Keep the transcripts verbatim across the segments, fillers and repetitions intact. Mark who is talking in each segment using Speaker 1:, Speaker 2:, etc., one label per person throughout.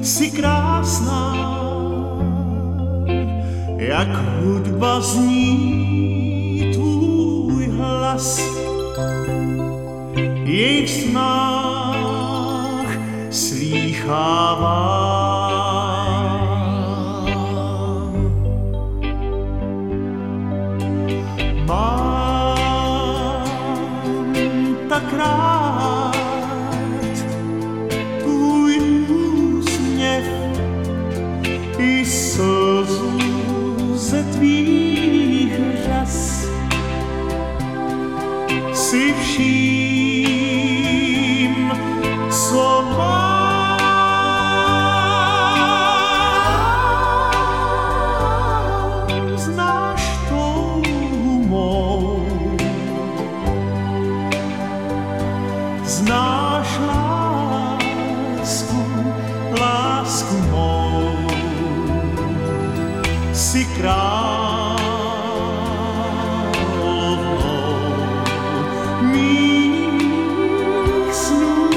Speaker 1: si krásná, jak hudba zní tvůj hlas. Jej v snách slýchávám. Mám tak rád tvůj úsměv i slzu ze tvých řas. Si vším, co mám, znáš touhu mou, znáš lásku, lásku mou, si královnou mých snů.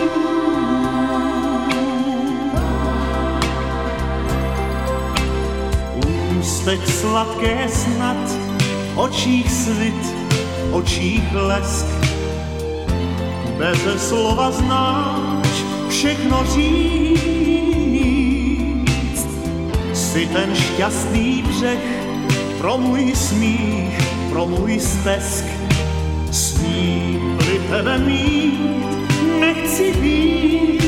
Speaker 1: Ústech sladké snad, očích slit, očích lesk. Beze slova znáš všechno říct. Jsi ten šťastný břeh pro můj smích, pro můj stesk. Sním-li tebe mít, nechci víc.